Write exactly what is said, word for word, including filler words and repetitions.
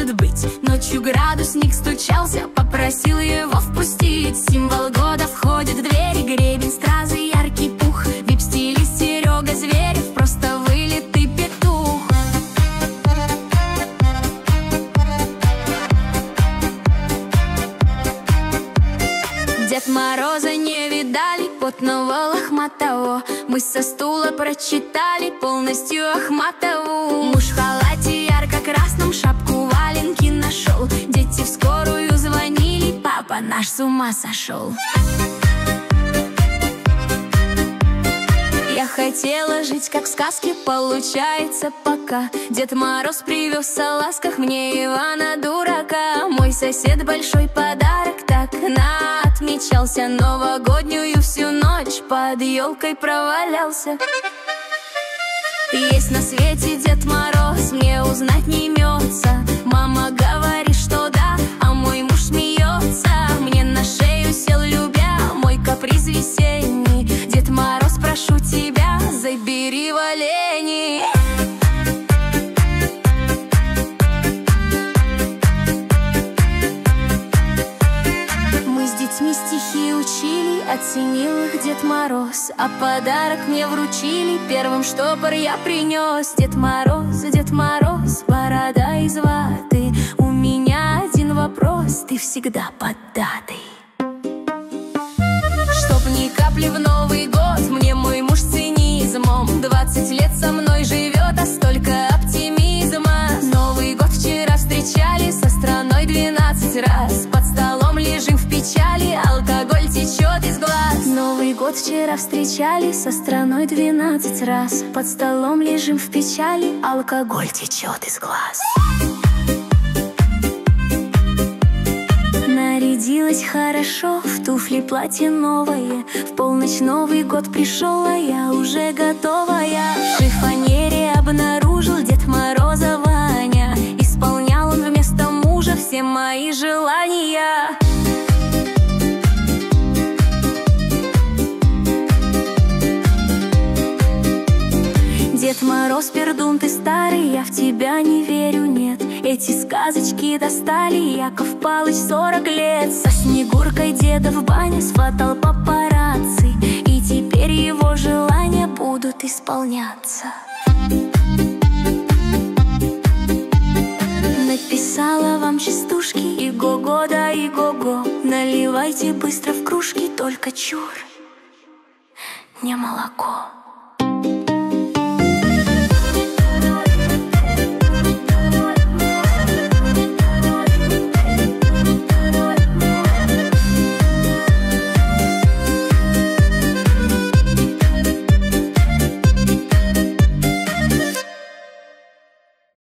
может быть. Ночью градусник стучался, попросил его впустить. Символ года входит в двери, гребень, стразы, яркий пух. Вип-стилист Серега Зверев, просто вылитый петух. Дед Мороза не видали, потного лохматого. Мы со стула прочитали полностью Ахматову. Муж в халате ярко-красном, шапку валенки нашел. Дети в скорую звонили, папа наш с ума сошел. Я хотела жить как в сказке, получается пока. Дед Мороз привез о ласках мне Ивана дурака. Мой сосед большой подарок так на отмечался. Новогоднюю всю ночь под елкой провалялся. Есть на свете Дед Мороз, мне узнать не имется. Мама говорит, что да, а мой муж смеется. Мне на шею сел, любя мой каприз весенний. Дед Мороз, прошу тебя, забери в олени. Мы с детьми стихи учили, оценил их Дед Мороз. А подарок мне вручили, первым штопор я принес. Дед Мороз, Дед Мороз, борода из ваты. У меня один вопрос, ты всегда под датой. Чтоб ни капли в Новый год, мне мой муж с цинизмом. Двадцать лет со мной живет, а столько оптимизма. Новый год вчера встречали со страной двенадцать раз. Под столом лежим в печали, алкоголь течет из глаз. Новый год вчера встречали со страной двенадцать раз. Под столом лежим в печали, алкоголь течет из глаз. Нарядилась хорошо, в туфли платье новое. В полночь Новый год пришел, а я уже готовая. В шифонере обнаружил Дед Мороза Ваня. Исполнял он вместо мужа все мои желания. Дед Мороз, пердун ты старый, я в тебя не верю, нет. Эти сказочки достали, Яков Палыч сорок лет. Со Снегуркой деда в бане сфотал папарацци, и теперь его желания будут исполняться. Написала вам частушки, иго-го да иго-го. Наливайте быстро в кружки, только чур, не молоко.